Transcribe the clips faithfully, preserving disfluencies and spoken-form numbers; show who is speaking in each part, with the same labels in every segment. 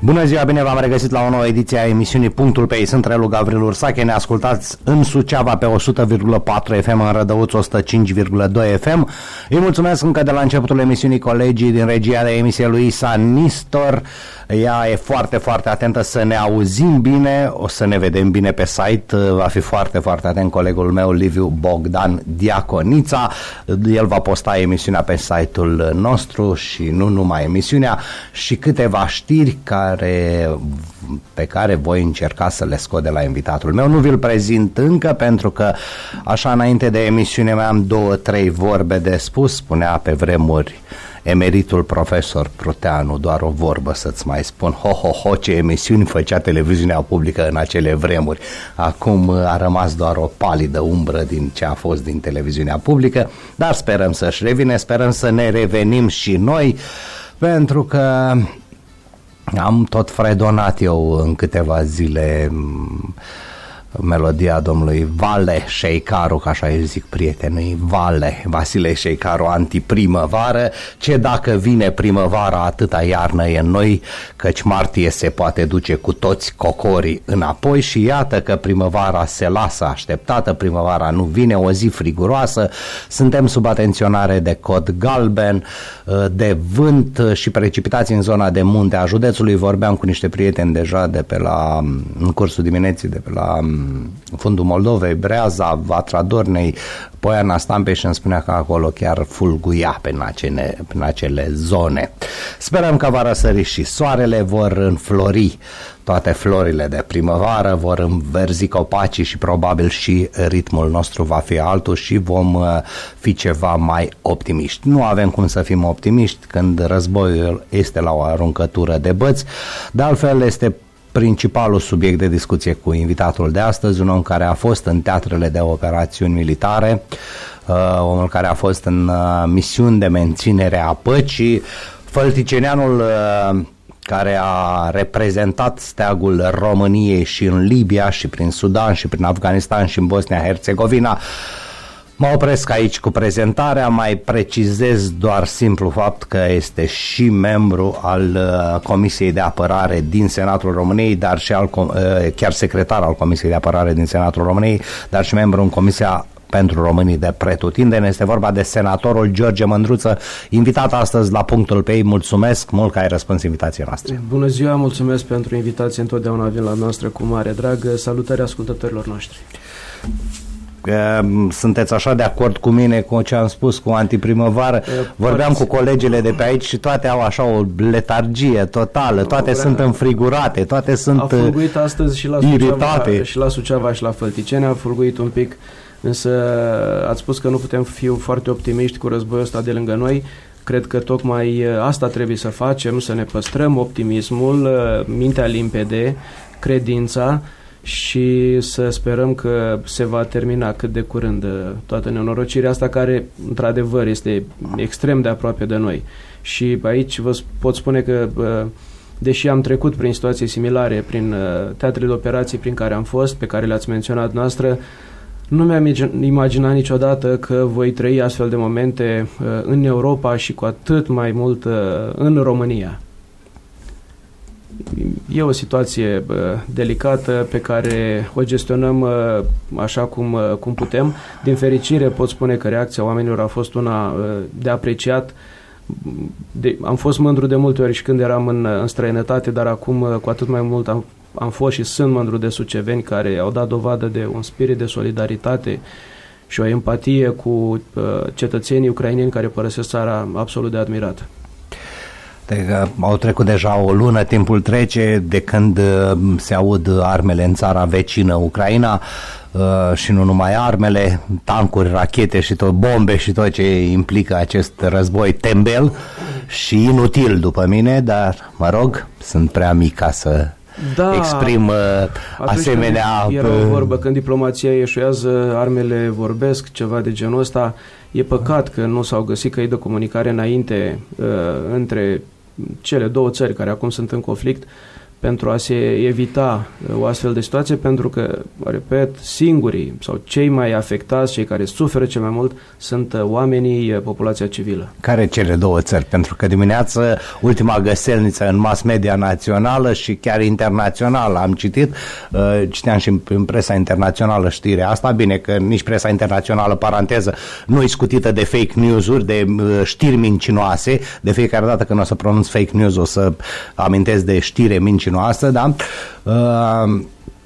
Speaker 1: Bună ziua, bine v-am regăsit la o nouă ediție a emisiunii Punctul pe ei. Sunt Relu Gavril Ursache, ne ascultați în Suceava pe o sută virgulă patru F M, în Rădăuț o sută cinci virgulă doi F M. Îi mulțumesc încă de la începutul emisiunii colegii din regia de emisie lui Isa Nistor. Ea e foarte, foarte atentă să ne auzim bine, o să ne vedem bine pe site. Va fi foarte, foarte atent colegul meu Liviu Bogdan Diaconița. El va posta emisiunea pe site-ul nostru și nu numai emisiunea, și câteva știri care, pe care voi încerca să le scot de la invitatul meu. Nu vi-l prezint încă pentru că așa înainte de emisiune mai am două, trei vorbe de spus. Spunea pe vremuri emeritul profesor Pruteanu, doar o vorbă să-ți mai spun, ho, ho, ho, ce emisiuni făcea televiziunea publică în acele vremuri. Acum a rămas doar o palidă umbră din ce a fost din televiziunea publică, dar sperăm să-și revine, sperăm să ne revenim și noi, pentru că am tot fredonat eu în câteva zile melodia domnului Vale Șeicaru, ca așa îi zic prietenii, Vale, Vasile Șeicaru, Antiprimăvară. Ce dacă vine primăvara, atâta iarnă e în noi, căci martie se poate duce cu toți cocorii înapoi. Și iată că primăvara se lasă așteptată, primăvara nu vine, o zi friguroasă, suntem sub atenționare de cod galben, de vânt și precipitații în zona de munte a județului. Vorbeam cu niște prieteni deja de pe la, în cursul dimineții, de pe la fundul Moldovei, Breaza, Vatra Dornei, Poiana Stampei, și îmi spunea că acolo chiar fulguia pe acele, pe acele zone. Sperăm că va răsări și soarele, vor înflori toate florile de primăvară, vor înverzi copacii și probabil și ritmul nostru va fi altul și vom fi ceva mai optimiști. Nu avem cum să fim optimiști când războiul este la o aruncătură de băți. De altfel, este principalul subiect de discuție cu invitatul de astăzi, un om care a fost în teatrele de operațiuni militare, uh, omul care a fost în uh, misiuni de menținere a păcii, fălticenianul uh, care a reprezentat steagul României și în Libia și prin Sudan și prin Afganistan și în Bosnia-Herzegovina. Mă opresc aici cu prezentarea, mai precizez doar simplu fapt că este și membru al uh, Comisiei de Apărare din Senatul României, dar și al, uh, chiar secretar al Comisiei de Apărare din Senatul României, dar și membru în Comisia pentru Românii de Pretutindeni. Este vorba de senatorul George Mândruță, invitat astăzi la Punctul pe ei. Mulțumesc mult că ai răspuns invitației noastre.
Speaker 2: Bună ziua, mulțumesc pentru invitație, întotdeauna vin la noastră cu mare drag. Salutări ascultătorilor noștri.
Speaker 1: Sunteți așa de acord cu mine cu ce am spus cu antiprimăvară? Vorbeam cu colegele de pe aici și toate au așa o letargie totală, toate no, sunt înfrigurate, toate sunt iritate. A fulguit astăzi și la Suceava, și la Suceava și la Fălticeni, a fulguit un pic, însă ați spus că nu putem fi foarte optimiști cu războiul ăsta de lângă noi. Cred că tocmai asta trebuie să facem, să ne păstrăm optimismul, mintea limpede, credința, și să sperăm că se va termina cât de curând toată nenorocirea asta, care într-adevăr este extrem de aproape de noi. Și aici vă pot spune că, deși am trecut prin situații similare, prin teatrele de operații prin care am fost, pe care le-ați menționat noastră, nu mi-am imaginat niciodată că voi trăi astfel de momente în Europa și cu atât mai mult în România. E o situație uh, delicată pe care o gestionăm uh, așa cum, uh, cum putem. Din fericire pot spune că reacția oamenilor a fost una uh, de apreciat. De, am fost mândru de multe ori și când eram în, în străinătate, dar acum uh, cu atât mai mult am, am fost și sunt mândru de suceveni care au dat dovadă de un spirit de solidaritate și o empatie cu uh, cetățenii ucraineni care părăsesc țara, absolut de admirat. Că au trecut deja o lună, timpul trece de când se aud armele în țara vecină, Ucraina, și nu numai armele, tancuri, rachete și tot, bombe și tot ce implică acest război tembel și inutil după mine, dar mă rog, sunt prea mic ca să da, exprim asemenea...
Speaker 2: Era o vorbă, când diplomația eșuează, armele vorbesc, ceva de genul ăsta. E păcat că nu s-au găsit căi de comunicare înainte uh, între cele două țări care acum sunt în conflict, pentru a se evita o astfel de situație, pentru că, repet, singurii sau cei mai afectați, cei care suferă cel mai mult, sunt oamenii, populația civilă.
Speaker 1: Care cele două țări? Pentru că dimineață, ultima găselniță în mass media națională și chiar internațională, am citit, citeam și în presa internațională știrea asta, bine că nici presa internațională, paranteză, nu e scutită de fake news-uri, de știri mincinoase, de fiecare dată când o să pronunț fake news o să amintesc de știre mincinoasă, da? Uh,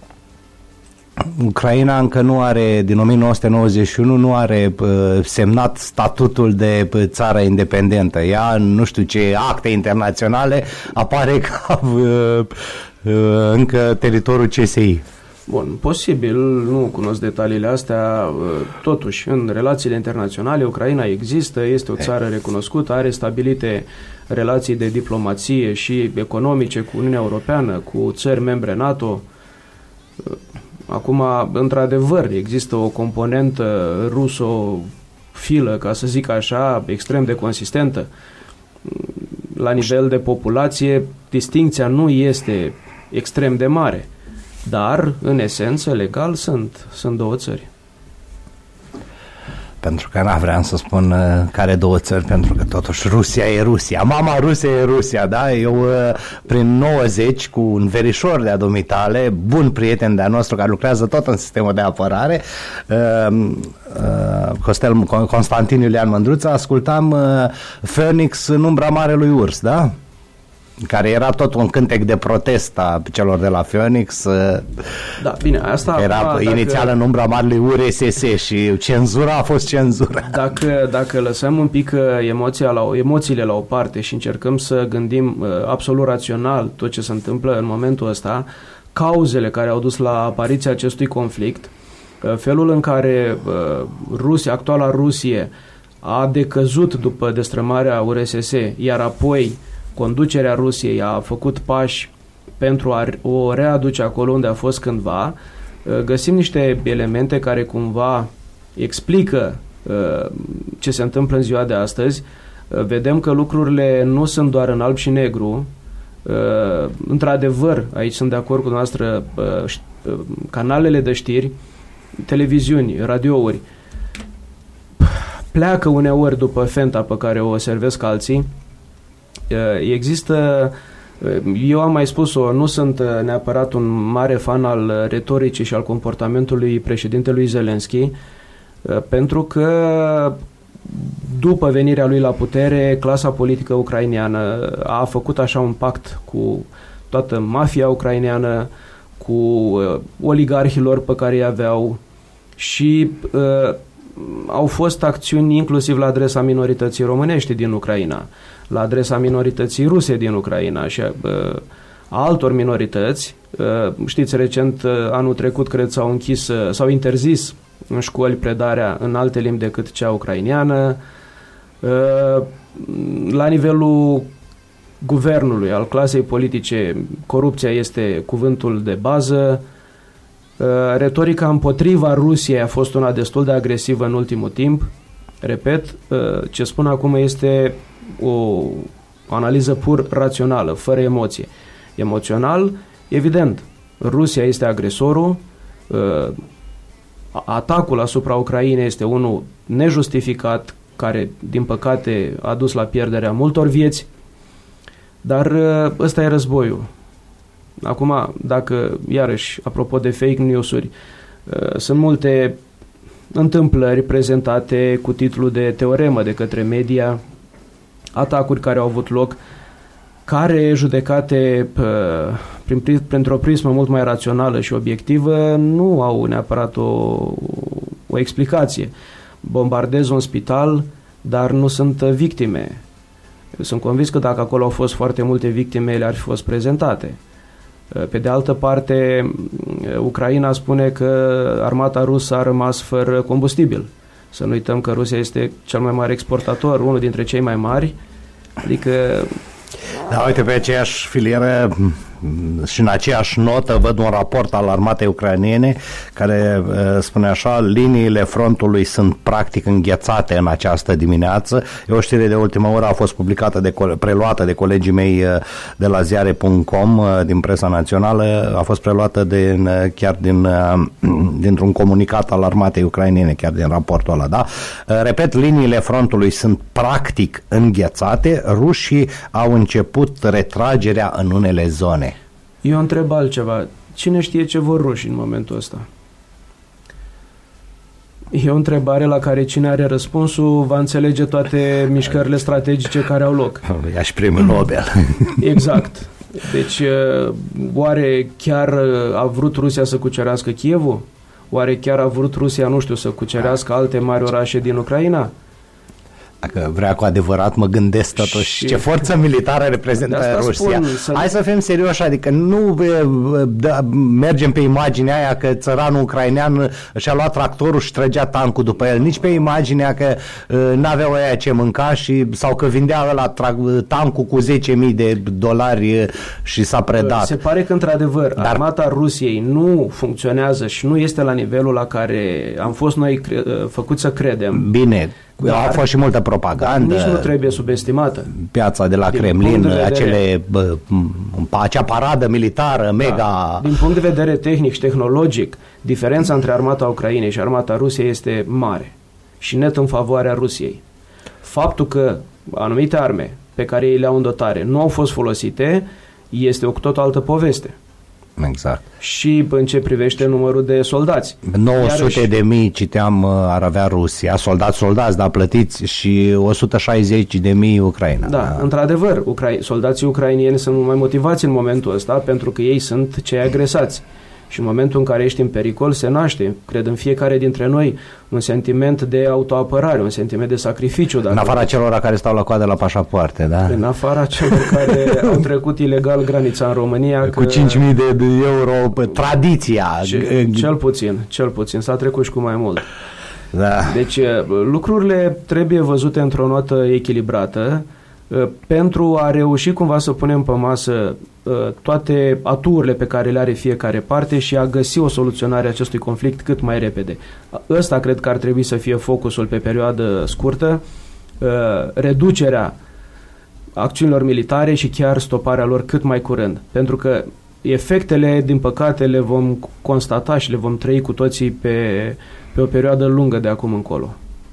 Speaker 1: Ucraina încă nu are, din o mie nouă sute nouăzeci și unu, nu are uh, semnat statutul de uh, țară independentă. Ea, nu știu ce acte internaționale, apare ca uh, uh, încă teritoriul C S I.
Speaker 2: Bun, posibil, nu cunosc detaliile astea, totuși, în relațiile internaționale, Ucraina există, este o țară recunoscută, are stabilite relații de diplomație și economice cu Uniunea Europeană, cu țări membre NATO. Acum, într-adevăr, există o componentă rusofilă, ca să zic așa, extrem de consistentă. La nivel de populație, distincția nu este extrem de mare. Dar, în esență, legal, sunt, sunt două țări.
Speaker 1: Pentru că n-a vreau să spun uh, care două țări, pentru că totuși Rusia e Rusia. Mama Rusia e Rusia, da? Eu, uh, prin nouăzeci, cu un verișor de-a dumitale, bun prieten de-a nostru, care lucrează tot în sistemul de apărare, uh, uh, Costel, Constantin Iulian Mândruță, ascultam uh, Phoenix în umbra Marelui Urs, da? Care era tot un cântec de protest a celor de la Phoenix.
Speaker 2: Da, bine, asta
Speaker 1: era
Speaker 2: acum,
Speaker 1: inițial dacă, în umbra marelui U R S S și cenzura a fost cenzura.
Speaker 2: Dacă, dacă lăsăm un pic emoția la, emoțiile la o parte și încercăm să gândim uh, absolut rațional tot ce se întâmplă în momentul ăsta, cauzele care au dus la apariția acestui conflict, uh, felul în care uh, Rusia, actuala Rusie a decăzut după destrămarea U R S S, iar apoi conducerea Rusiei a făcut pași pentru a o readuce acolo unde a fost cândva, găsim niște elemente care cumva explică ce se întâmplă în ziua de astăzi. Vedem că lucrurile nu sunt doar în alb și negru. Într-adevăr, aici sunt de acord cu noastră, canalele de știri, televiziuni, radiouri, pleacă uneori după fenta pe care o servesc alții. Există, eu am mai spus-o, nu sunt neapărat un mare fan al retoricii și al comportamentului președintelui Zelensky, pentru că după venirea lui la putere, clasa politică ucraineană a făcut așa un pact cu toată mafia ucraineană, cu oligarhilor pe care îi aveau și uh, au fost acțiuni inclusiv la adresa minorității românești din Ucraina, la adresa minorității ruse din Ucraina și uh, altor minorități. Uh, știți, recent, uh, anul trecut, cred, s-au închis, uh, s-au interzis în școli predarea în alte limbi decât cea ucraineană. Uh, la nivelul guvernului, al clasei politice, corupția este cuvântul de bază. Uh, retorica împotriva Rusiei a fost una destul de agresivă în ultimul timp. Repet, uh, ce spun acum este o, o analiză pur rațională, fără emoție. Emoțional, evident, Rusia este agresorul, uh, atacul asupra Ucrainei este unul nejustificat, care, din păcate, a dus la pierderea multor vieți, dar uh, ăsta e războiul. Acum, dacă, iarăși, apropo de fake news-uri, uh, sunt multe întâmplări prezentate cu titlul de teoremă de către media, atacuri care au avut loc, care, judecate uh, prin, printr-o prismă mult mai rațională și obiectivă, nu au neapărat o, o explicație. Bombardez un spital, dar nu sunt victime. Eu sunt convins că dacă acolo au fost foarte multe victime, ele ar fi fost prezentate. Pe de altă parte, Ucraina spune că armata rusă a rămas fără combustibil. Să nu uităm că Rusia este cel mai mare exportator, unul dintre cei mai mari. Adică...
Speaker 1: Da, uite, pe aceeași filieră, și în aceeași notă văd un raport al armatei ucrainene care uh, spune așa: liniile frontului sunt practic înghețate în această dimineață. E o știre de ultimă oră, a fost publicată, de, preluată de colegii mei uh, de la ziare punct com, uh, din presa națională, a fost preluată de, uh, chiar din, uh, dintr-un comunicat al armatei ucrainene, chiar din raportul ăla, da? Uh, repet, liniile frontului sunt practic înghețate, rușii au început retragerea în unele zone.
Speaker 2: Eu întreb altceva. Cine știe ce vor rușii în momentul ăsta? E o întrebare la care cine are răspunsul va înțelege toate mișcările strategice care au loc.
Speaker 1: Ia și primul Nobel.
Speaker 2: Exact. Deci, oare chiar a vrut Rusia să cucerească Kievul? Oare chiar a vrut Rusia, nu știu, să cucerească alte mari orașe din Ucraina?
Speaker 1: Dacă vrea cu adevărat, mă gândesc totuși și ce forță militară reprezintă Rusia. Să... Hai să fim serioși, adică nu da, mergem pe imaginea aia că țăranul ucrainean și-a luat tractorul și trăgea tancul după el, nici pe imaginea că uh, n-aveau aia ce mânca și, sau că vindea ăla tra- tancul cu zece mii de dolari și s-a predat. Se
Speaker 2: pare că, într-adevăr, Dar... armata Rusiei nu funcționează și nu este la nivelul la care am fost noi cre- făcuți să credem.
Speaker 1: Bine, Dar, a fost și multă propagandă.
Speaker 2: Nici nu trebuie subestimată.
Speaker 1: Piața de la din Kremlin, de vedere, acele, bă, acea paradă militară mega... Da,
Speaker 2: din punct de vedere tehnic și tehnologic, diferența între armata Ucrainei și armata Rusiei este mare și net în favoarea Rusiei. Faptul că anumite arme pe care ei le-au în dotare nu au fost folosite este o cu tot altă poveste.
Speaker 1: Exact.
Speaker 2: Și în ce privește numărul de soldați.
Speaker 1: nouă sute de mii citeam ar avea Rusia, soldați, soldați, dar plătiți, și o sută șaizeci de mii Ucraina.
Speaker 2: Da, da. Într-adevăr, Ucra- soldații ucrainieni sunt mai motivați în momentul ăsta pentru că ei sunt cei agresați. Și în momentul în care ești în pericol, se naște, cred, în fiecare dintre noi un sentiment de autoapărare, un sentiment de sacrificiu. Dacă
Speaker 1: în afara celor care stau la coadă la pașapoarte, da?
Speaker 2: În afara celor care au trecut ilegal granița în România.
Speaker 1: Cu că... cinci mii de euro, tradiția.
Speaker 2: Ce, cel puțin, cel puțin, s-a trecut și cu mai mult.
Speaker 1: Da.
Speaker 2: Deci lucrurile trebuie văzute într-o notă echilibrată, pentru a reuși cumva să punem pe masă toate aturile pe care le are fiecare parte și a găsi o soluționare a acestui conflict cât mai repede. Ăsta cred că ar trebui să fie focusul pe perioadă scurtă, reducerea acțiunilor militare și chiar stoparea lor cât mai curând. Pentru că efectele, din păcate, le vom constata și le vom trăi cu toții pe, pe o perioadă lungă de acum încolo.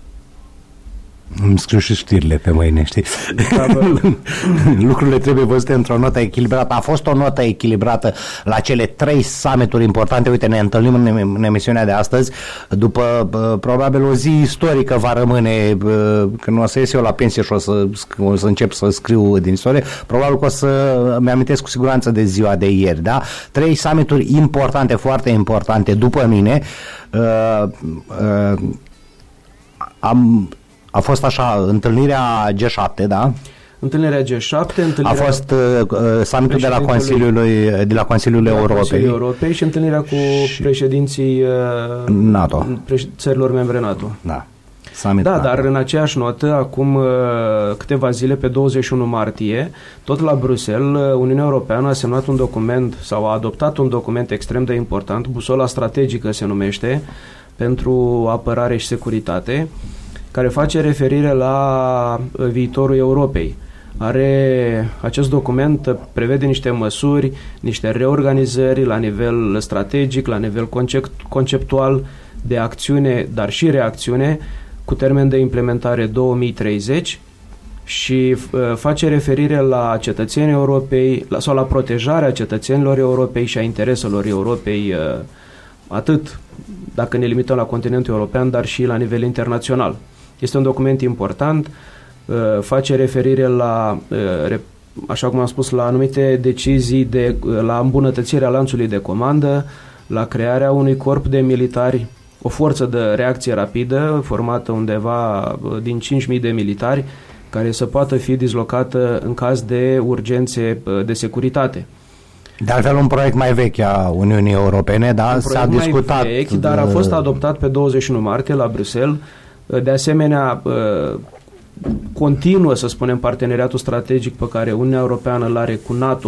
Speaker 1: Îmi scriu și știrile pe mâine, știi? Da, lucrurile trebuie văzute într-o notă echilibrată. A fost o notă echilibrată la cele trei summit-uri importante. Uite, ne întâlnim în, în emisiunea de astăzi după probabil o zi istorică va rămâne, când o să ies eu la pensie și o să, o să încep să scriu din istorie, probabil că o să mi-amintesc cu siguranță de ziua de ieri, da? Trei summit-uri importante, foarte importante după mine. Uh, uh, am A fost așa, întâlnirea G șapte, da?
Speaker 2: Întâlnirea G șapte, întâlnirea...
Speaker 1: A fost uh, summitul de la Consiliul, de la Consiliul de Europei.
Speaker 2: Consiliul Europei și întâlnirea cu și președinții uh,
Speaker 1: NATO.
Speaker 2: Preș- țărilor membre NATO.
Speaker 1: Da. Summit
Speaker 2: da,
Speaker 1: NATO.
Speaker 2: Dar în aceeași notă, acum uh, câteva zile, pe douăzeci și unu martie, tot la Bruxelles, Uniunea Europeană a semnat un document sau a adoptat un document extrem de important, busola strategică se numește, pentru apărare și securitate, care face referire la viitorul Europei. Are, acest document prevede niște măsuri, niște reorganizări la nivel strategic, la nivel concept, conceptual, de acțiune, dar și reacțiune, cu termen de implementare două mii treizeci și uh, face referire la cetățenii Europei, la, sau la protejarea cetățenilor Europei și a intereselor Europei, uh, atât dacă ne limităm la continentul european, dar și la nivel internațional. Este un document important, face referire la, așa cum am spus, la anumite decizii, de, la îmbunătățirea lanțului de comandă, la crearea unui corp de militari, o forță de reacție rapidă, formată undeva din cinci mii de militari, care să poată fi dislocată în caz de urgențe de securitate.
Speaker 1: De altfel, un proiect mai vechi a Uniunii Europene, da? S-a discutat.
Speaker 2: Mai vechi, dar a fost adoptat pe douăzeci și unu martie la Bruxelles. De asemenea, continuă, să spunem, parteneriatul strategic pe care Uniunea Europeană îl are cu NATO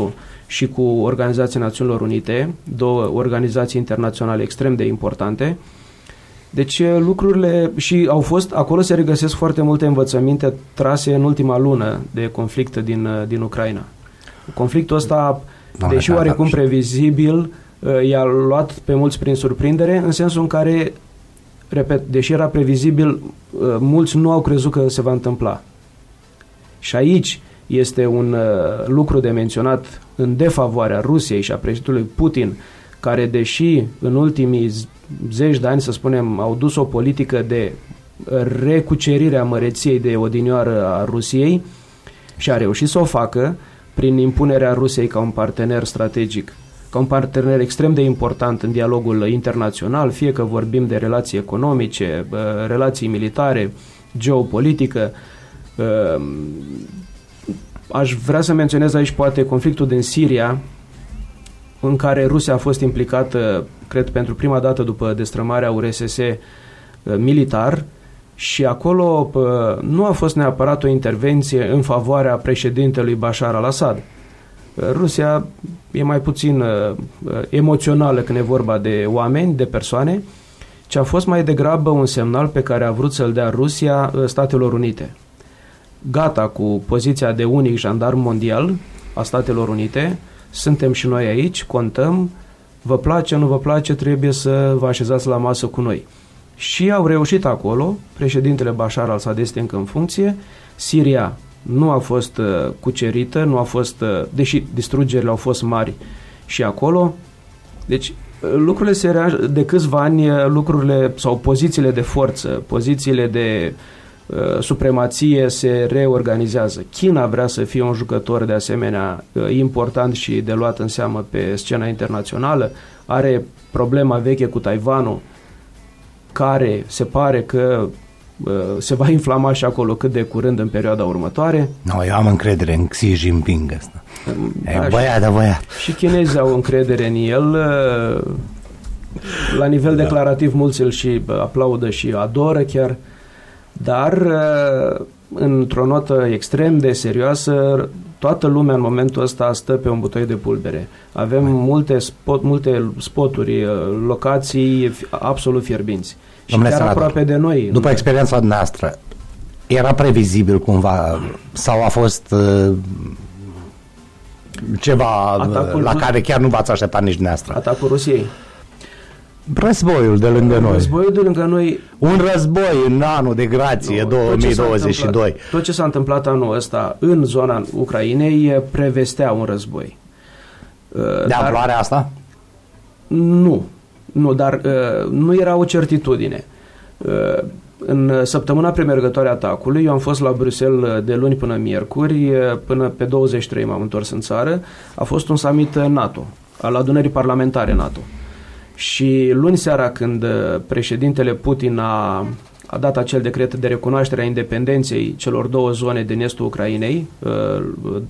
Speaker 2: și cu Organizația Națiunilor Unite, două organizații internaționale extrem de importante. Deci lucrurile și au fost, acolo se regăsesc foarte multe învățăminte trase în ultima lună de conflict din, din Ucraina. Conflictul ăsta, Doamne, deși oarecum previzibil, i-a luat pe mulți prin surprindere, în sensul în care, repet, deși era previzibil, mulți nu au crezut că se va întâmpla. Și aici este un lucru de menționat în defavoarea Rusiei și a președintelui Putin, care, deși în ultimii zeci de ani, să spunem, au dus o politică de recucerire a măreției de odinioară a Rusiei și a reușit să o facă prin impunerea Rusiei ca un partener strategic, ca un partener extrem de important în dialogul internațional, fie că vorbim de relații economice, relații militare, geopolitică. Aș vrea să menționez aici poate conflictul din Siria, în care Rusia a fost implicată, cred, pentru prima dată după destrămarea U R S S militar, și acolo nu a fost neapărat o intervenție în favoarea președintelui Bashar al-Assad. Rusia e mai puțin emoțională când e vorba de oameni, de persoane, ci a fost mai degrabă un semnal pe care a vrut să-l dea Rusia Statelor Unite. Gata cu poziția de unic jandarm mondial a Statelor Unite, suntem și noi aici, contăm, vă place, nu vă place, trebuie să vă așezați la masă cu noi. Și au reușit acolo, președintele Bashar al-Assad este încă în funcție, Siria nu a fost uh, cucerită, nu a fost, uh, deși distrugerile au fost mari și acolo. Deci lucrurile se rea- de câțiva ani, lucrurile sau pozițiile de forță, pozițiile de uh, supremație se reorganizează. China vrea să fie un jucător de asemenea uh, important și de luat în seamă pe scena internațională, are problema veche cu Taiwanul, care se pare că uh, se va inflama și acolo cât de curând în perioada următoare.
Speaker 1: No, eu am încredere în Xi Jinping ăsta. Da, e băiat, da, băiat.
Speaker 2: Și chinezii au încredere în el. Uh, la nivel da. declarativ mulți îl și aplaudă și adoră chiar, dar uh, într-o notă extrem de serioasă, toată lumea în momentul ăsta stă pe un butoi de pulbere. Avem multe, spot, multe spoturi, locații absolut fierbinți. Și
Speaker 1: Domnule
Speaker 2: chiar
Speaker 1: senator,
Speaker 2: aproape de noi.
Speaker 1: După experiența noastră, era previzibil cumva sau a fost uh, ceva Atacul la care chiar nu v-ați așteptat nici dumneavoastră?
Speaker 2: Atacul Rusiei.
Speaker 1: Războiul de lângă noi.
Speaker 2: Războiul de lângă noi.
Speaker 1: Un război în anul de grație no, două mii douăzeci și doi.
Speaker 2: Tot ce s-a întâmplat anul ăsta în zona Ucrainei prevestea un război.
Speaker 1: De amploarea asta?
Speaker 2: Nu. Nu, dar uh, nu era o certitudine. Uh, în săptămâna premergătoare a atacului, eu am fost la Bruxelles de luni până miercuri, până pe douăzeci și trei m-am întors în țară. A fost un summit NATO, al adunării parlamentare NATO. Și luni seara, când președintele Putin a, a dat acel decret de recunoaștere a independenței celor două zone din estul Ucrainei, uh,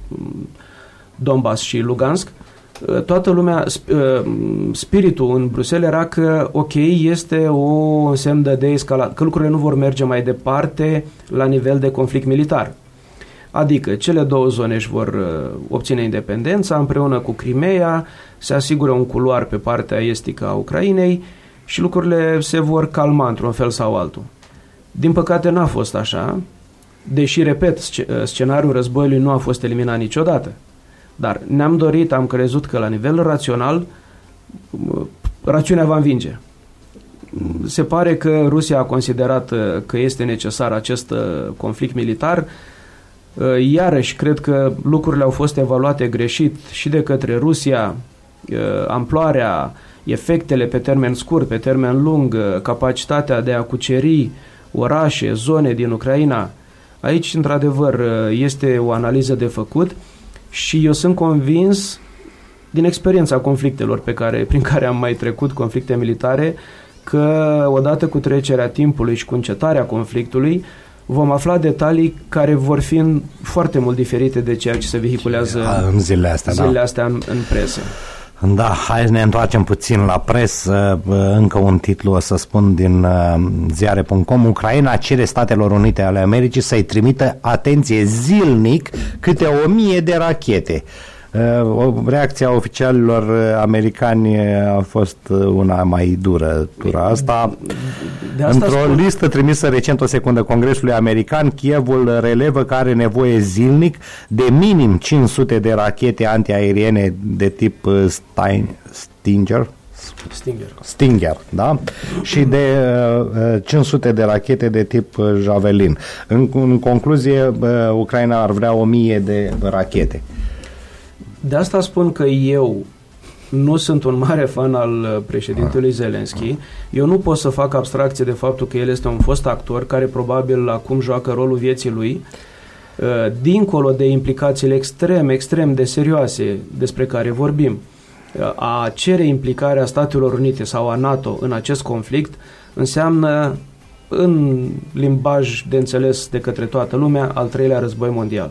Speaker 2: Donbass și Lugansk, toată lumea, spiritul în Bruxelles era că ok, este o semn de escaladă, că lucrurile nu vor merge mai departe la nivel de conflict militar. Adică cele două zone își vor obține independența împreună cu Crimea, se asigură un culoar pe partea estică a Ucrainei și lucrurile se vor calma într-un fel sau altul. Din păcate n-a fost așa, deși, repet, scenariul războiului nu a fost eliminat niciodată. Dar ne-am dorit, am crezut că la nivel rațional rațiunea va învinge. Se pare că Rusia a considerat că este necesar acest conflict militar. Iarăși, cred că lucrurile au fost evaluate greșit și de către Rusia, amploarea, efectele pe termen scurt, pe termen lung, capacitatea de a cuceri orașe, zone din Ucraina. Aici, într-adevăr, este o analiză de făcut. Și eu sunt convins, din experiența conflictelor pe care, prin care am mai trecut, conflicte militare, că odată cu trecerea timpului și cu încetarea conflictului, vom afla detalii care vor fi foarte mult diferite de ceea ce se vehiculează
Speaker 1: în zilele astea,
Speaker 2: zilele
Speaker 1: da.
Speaker 2: astea în, în presă.
Speaker 1: Da, hai să ne întoarcem puțin la presă. Încă un titlu, o să spun, din ziare punct com. Ucraina cere Statelor Unite ale Americii să-i trimită, atenție, zilnic câte o mie de rachete. Reacția oficialilor americani a fost una mai dură tura asta. asta Într-o spun... listă trimisă recent o secundă Congresului American, Kievul relevă că are nevoie zilnic de minim cinci sute de rachete antiaeriene de tip Stein, Stinger
Speaker 2: Stinger.
Speaker 1: Stinger, da? Și de uh, cinci sute de rachete de tip uh, Javelin. În, în concluzie, uh, Ucraina ar vrea o mie de rachete.
Speaker 2: De asta spun că eu nu sunt un mare fan al președintelui Zelensky. Eu nu pot să fac abstracție de faptul că el este un fost actor care probabil acum joacă rolul vieții lui, dincolo de implicațiile extrem, extrem de serioase despre care vorbim. A cere implicarea Statelor Unite sau a NATO în acest conflict înseamnă, în limbaj de înțeles de către toată lumea, al treilea război mondial.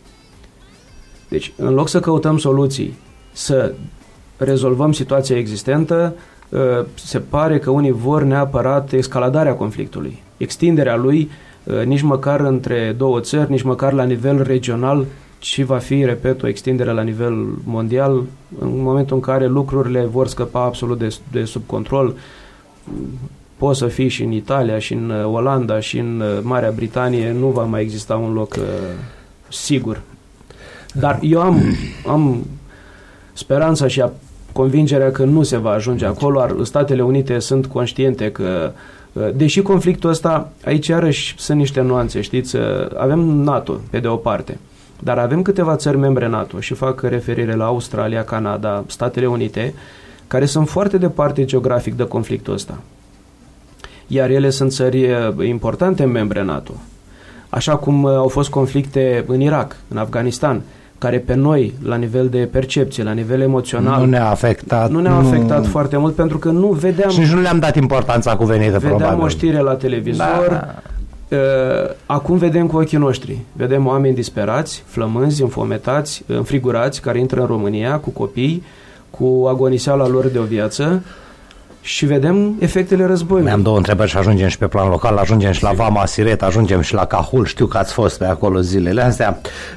Speaker 2: Deci, în loc să căutăm soluții, să rezolvăm situația existentă, se pare că unii vor neapărat escaladarea conflictului, extinderea lui, nici măcar între două țări, nici măcar la nivel regional, ci va fi, repet, o extindere la nivel mondial, în momentul în care lucrurile vor scăpa absolut de, de sub control. Poți să fii și în Italia, și în Olanda, și în Marea Britanie, nu va mai exista un loc uh, sigur. Dar eu am, am speranța și convingerea că nu se va ajunge acolo. Statele Unite sunt conștiente că, deși conflictul ăsta, aici iarăși sunt niște nuanțe, știți, avem NATO pe de o parte, dar avem câteva țări membre NATO și fac referire la Australia, Canada, Statele Unite, care sunt foarte departe geografic de conflictul ăsta. Iar ele sunt țări importante membre NATO. Așa cum au fost conflicte în Irak, în Afganistan, care pe noi, la nivel de percepție, la nivel emoțional,
Speaker 1: nu ne-a afectat,
Speaker 2: nu ne-a afectat nu... foarte mult, pentru că nu vedeam...
Speaker 1: Și nici nu le-am dat importanța cuvenită,
Speaker 2: vedeam
Speaker 1: probabil.
Speaker 2: Vedeam o știre la televizor, da. Acum vedem cu ochii noștri. Vedem oameni disperați, flămânzi, înfometați, înfrigurați, care intră în România cu copii, cu agoniseala lor de o viață, și vedem efectele războiului.
Speaker 1: Mi-am două întrebări și ajungem și pe plan local, ajungem și la Vama Siret, ajungem și la Cahul. Știu că ați fost pe acolo zilele astea.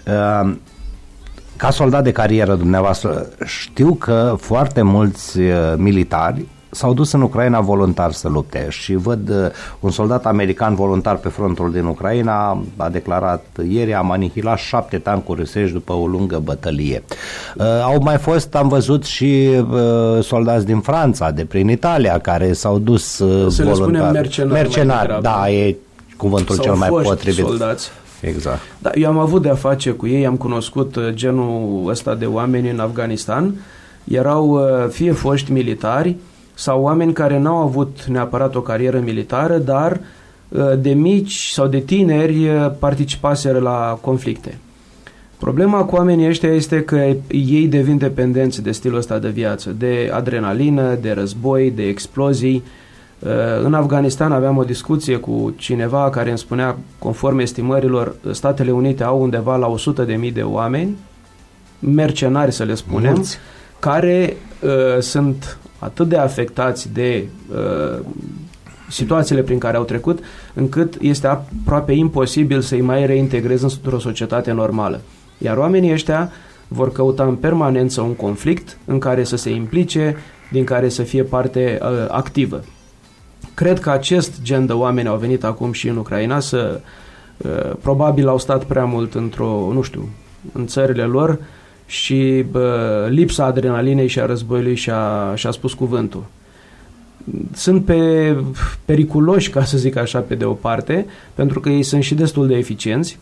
Speaker 1: Ca soldat de carieră dumneavoastră, știu că foarte mulți militari s-au dus în Ucraina voluntar să lupte și văd un soldat american voluntar pe frontul din Ucraina a declarat ieri, am anihilat șapte tancuri rusești după o lungă bătălie. Uh, au mai fost, am văzut, și uh, soldați din Franța, de prin Italia, care s-au dus uh,
Speaker 2: să
Speaker 1: voluntar.
Speaker 2: Le spunem mercenari.
Speaker 1: Mercenari, da, e cuvântul
Speaker 2: sau
Speaker 1: cel mai potrivit.
Speaker 2: Soldați.
Speaker 1: Exact.
Speaker 2: Da, eu am avut de-a face cu ei, am cunoscut genul ăsta de oameni în Afganistan. Erau fie foști militari sau oameni care n-au avut neapărat o carieră militară, dar de mici sau de tineri participaseră la conflicte. Problema cu oamenii ăștia este că ei devin dependenți de stilul ăsta de viață, de adrenalină, de război, de explozii. În Afganistan aveam o discuție cu cineva care îmi spunea, conform estimărilor, Statele Unite au undeva la o sută de mii de oameni, mercenari să le spunem, mulți, care uh, sunt atât de afectați de uh, situațiile prin care au trecut, încât este aproape imposibil să-i mai reintegrezi într-o societate normală. Iar oamenii ăștia vor căuta în permanență un conflict în care să se implice, din care să fie parte uh, activă. Cred că acest gen de oameni au venit acum și în Ucraina să, uh, probabil au stat prea mult într-o, nu știu, în țările lor și uh, lipsa adrenalinei și a războiului și-a, și-a spus cuvântul. Sunt pe periculoși, ca să zic așa, pe de o parte, pentru că ei sunt și destul de eficienți.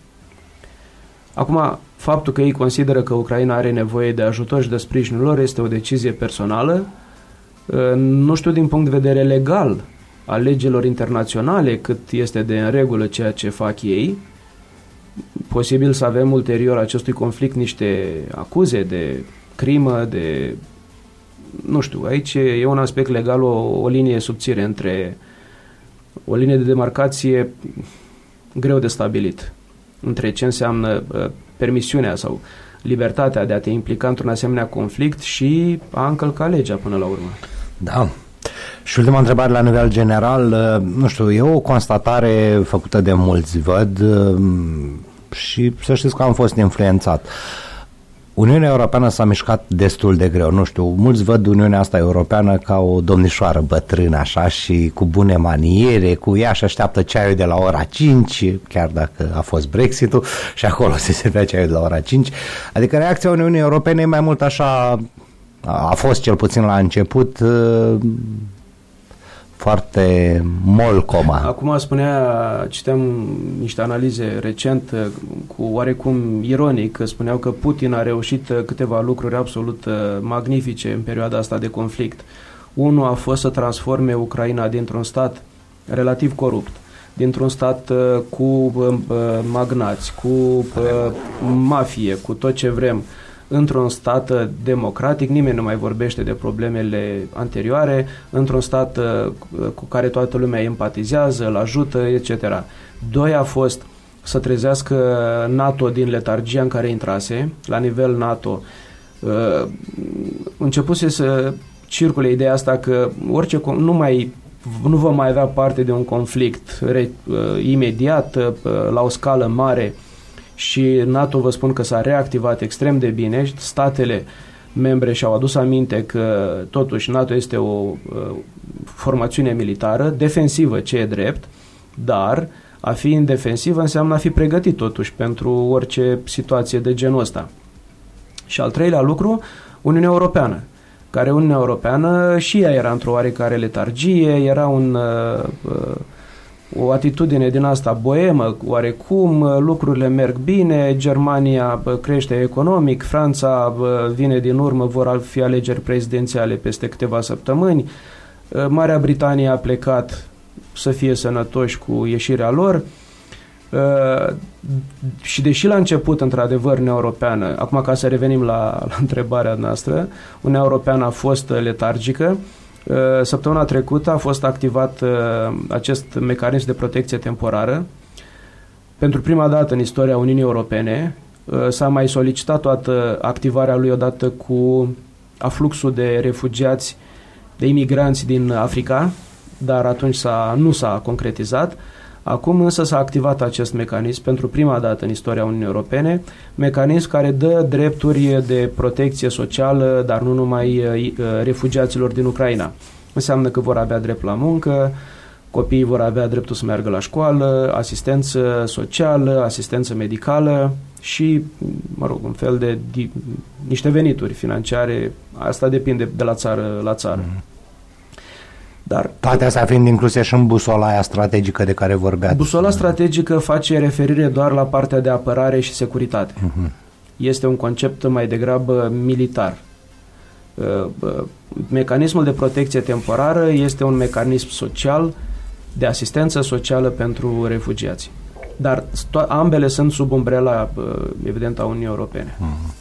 Speaker 2: Acum, faptul că ei consideră că Ucraina are nevoie de ajutor și de sprijinul lor este o decizie personală. Uh, nu știu din punct de vedere legal a legilor internaționale cât este de în regulă ceea ce fac ei. Posibil să avem ulterior acestui conflict niște acuze de crimă, de... nu știu, aici e un aspect legal, o, o linie subțire între... o linie de demarcație greu de stabilit între ce înseamnă uh, permisiunea sau libertatea de a te implica într-un asemenea conflict și a încălca legea până la urmă.
Speaker 1: Da. Și ultima întrebare la nivel general, nu știu, e o constatare făcută de mulți, văd, și să știți că am fost influențat. Uniunea Europeană s-a mișcat destul de greu, nu știu, mulți văd Uniunea asta Europeană ca o domnișoară bătrână așa și cu bune maniere, cu ea și așteaptă ceaiul de la ora cinci, chiar dacă a fost Brexit-ul și acolo se servea ceaiul de la ora cinci, adică reacția Uniunii Europene e mai mult așa, a fost cel puțin la început foarte molcoma.
Speaker 2: Acum spunea, citeam niște analize recent cu oarecum ironic, că spuneau că Putin a reușit câteva lucruri absolut magnifice în perioada asta de conflict. Unul a fost să transforme Ucraina dintr-un stat relativ corupt, dintr-un stat cu magnați, cu mafie, cu tot ce vrem, într-un stat democratic, nimeni nu mai vorbește de problemele anterioare, într-un stat cu care toată lumea empatizează, îl ajută, et cetera. Doi a fost să trezească NATO din letargia în care intrase, la nivel NATO. Începuse să circule ideea asta că orice nu mai nu va mai avea parte de un conflict re, imediat, la o scală mare, și NATO, vă spun că s-a reactivat extrem de bine. Statele membre și-au adus aminte că totuși NATO este o uh, formațiune militară defensivă, ce e drept, dar a fi în defensivă înseamnă a fi pregătit totuși pentru orice situație de genul ăsta. Și al treilea lucru, Uniunea Europeană, care Uniunea Europeană și ea era într-o oarecare letargie, era un... Uh, uh, o atitudine din asta boemă, oarecum, lucrurile merg bine, Germania crește economic, Franța vine din urmă, vor fi alegeri prezidențiale peste câteva săptămâni, Marea Britanie a plecat, să fie sănătoși cu ieșirea lor, și deși la început, într-adevăr, Uniunea Europeană, acum ca să revenim la, la întrebarea noastră, Uniunea Europeană a fost letargică. Săptămâna trecută a fost activat acest mecanism de protecție temporară. Pentru prima dată în istoria Uniunii Europene s-a mai solicitat toată activarea lui odată cu afluxul de refugiați, de imigranți din Africa, dar atunci s-a, nu s-a concretizat. Acum însă s-a activat acest mecanism pentru prima dată în istoria Uniunii Europene, mecanism care dă drepturi de protecție socială, dar nu numai refugiaților din Ucraina. Înseamnă că vor avea drept la muncă, copiii vor avea dreptul să meargă la școală, asistență socială, asistență medicală și, mă rog, un fel de niște venituri financiare. Asta depinde de la țară la țară. Mm. Dar
Speaker 1: toate astea fiind incluse și în busola aia strategică de care vorbeați.
Speaker 2: Busola strategică face referire doar la partea de apărare și securitate. Uh-huh. Este un concept mai degrabă militar. Mecanismul de protecție temporară este un mecanism social, de asistență socială pentru refugiați. Dar ambele sunt sub umbrela, evident, a Uniunii Europene. Uh-huh.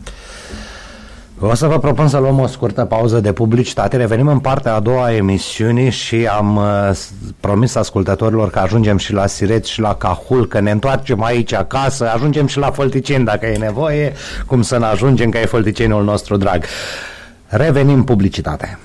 Speaker 1: O să vă propun să luăm o scurtă pauză de publicitate. Revenim în partea a doua a emisiunii și am uh, promis ascultătorilor că ajungem și la Siret și la Cahul, că ne întoarcem aici acasă, ajungem și la Fălticeni dacă e nevoie, cum să ne ajungem, că e Fălticeniul nostru drag. Revenim publicitate.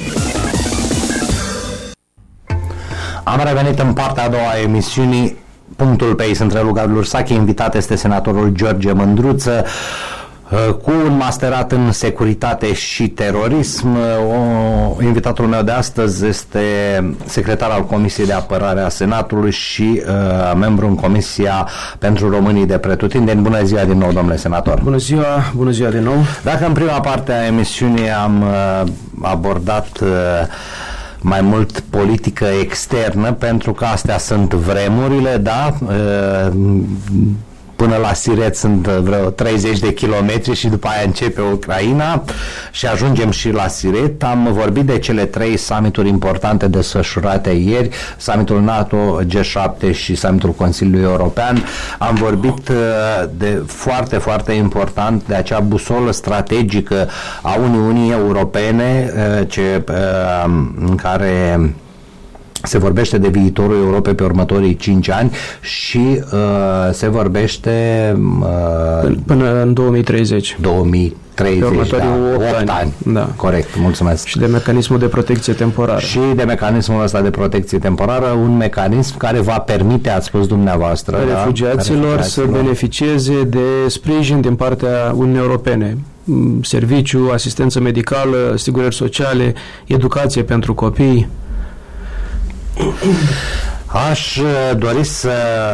Speaker 1: Am revenit în partea a doua a emisiunii. Punctul pe ei sunt Relu Lursache. Invitat este senatorul George Mândruță, cu un masterat în securitate și terorism. O, invitatul meu de astăzi este secretar al Comisiei de Apărare a Senatului și uh, membru în Comisia pentru Românii de Pretutindeni. Bună ziua din nou, domnule senator.
Speaker 2: Bună ziua, bună ziua din nou.
Speaker 1: Dacă în prima parte a emisiunii am uh, abordat uh, mai mult politică externă, pentru că astea sunt vremurile, da? Uh, Până la Siret sunt vreo treizeci de kilometri și după aia începe Ucraina și ajungem și la Siret. Am vorbit de cele trei summituri importante desfășurate ieri, summitul NATO, G șapte și summitul Consiliului European. Am vorbit de foarte, foarte important de acea busolă strategică a Uniunii Europene, ce, în care se vorbește de viitorul Europei pe următorii cinci ani și uh, se vorbește
Speaker 2: uh, până în două mii treizeci.
Speaker 1: două mii treizeci,
Speaker 2: pe
Speaker 1: da,
Speaker 2: opt ani.
Speaker 1: ani.
Speaker 2: Da.
Speaker 1: Corect, mulțumesc.
Speaker 2: Și de mecanismul de protecție temporară.
Speaker 1: Și de mecanismul ăsta de protecție temporară, un mecanism care va permite, ați spus dumneavoastră,
Speaker 2: refugiaților, da, să beneficieze de sprijin din partea Uniunii Europene. Serviciu, asistență medicală, asigurări sociale, educație pentru copii.
Speaker 1: Aș dori să